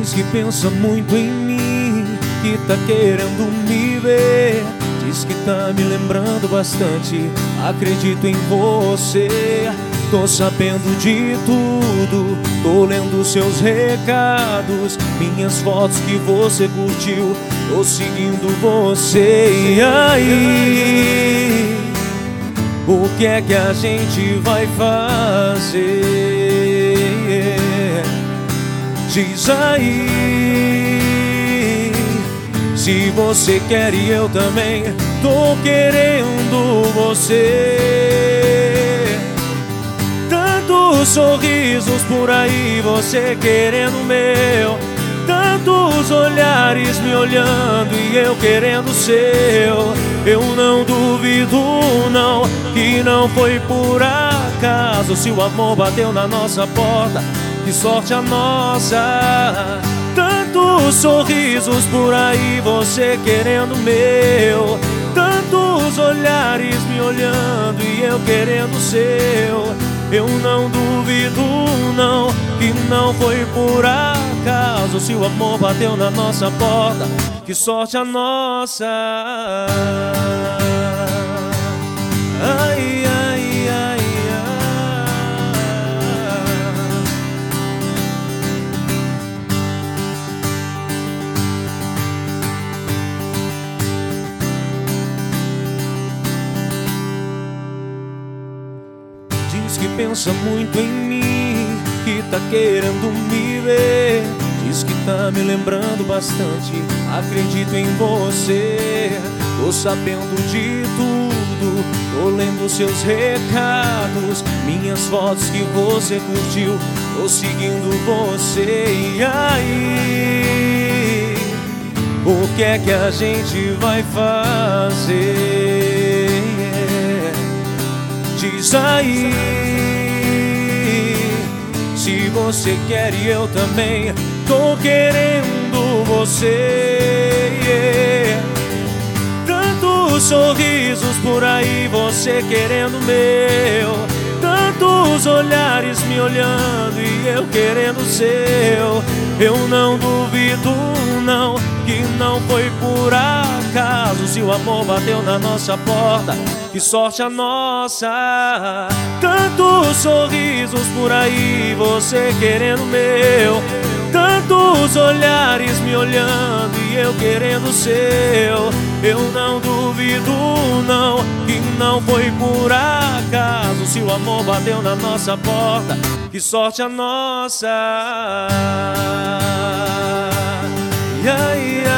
Diz que pensa muito em mim, que tá querendo me ver. Diz que tá me lembrando bastante, acredito em você. Tô sabendo de tudo, tô lendo seus recados, minhas fotos que você curtiu, tô seguindo você. E aí, o que é que a gente vai fazer? Diz aí, se você quer e eu também tô querendo você. Tantos sorrisos por aí, você querendo o meu, tantos olhares me olhando e eu querendo o seu. Eu não duvido não, que não foi por acaso. Se o amor bateu na nossa porta, que sorte a nossa. Tantos sorrisos por aí, você querendo o meu, tantos olhares me olhando e eu querendo o seu. Eu não duvido não, que não foi por acaso. Se o amor bateu na nossa porta, que sorte a nossa. Ai, ai, ai, Diz que pensa muito em mim, que tá querendo me ver. Diz que tá me lembrando bastante, acredito em você. Tô sabendo de tudo, tô lendo seus recados, minhas fotos que você curtiu, tô seguindo você. E aí, o que é que a gente vai fazer? Diz aí, se você quer e eu também tô querendo você. Tantos sorrisos por aí, você querendo o meu, tantos olhares me olhando e eu querendo o seu. Eu não duvido não, que não foi por acaso. Se o amor bateu na nossa porta, que sorte a nossa. Tantos sorrisos por aí, você querendo o meu, tantos olhares me olhando e eu querendo o seu. Eu não duvido não, que não foi por acaso. Se o amor bateu na nossa porta, que sorte a nossa. E aí,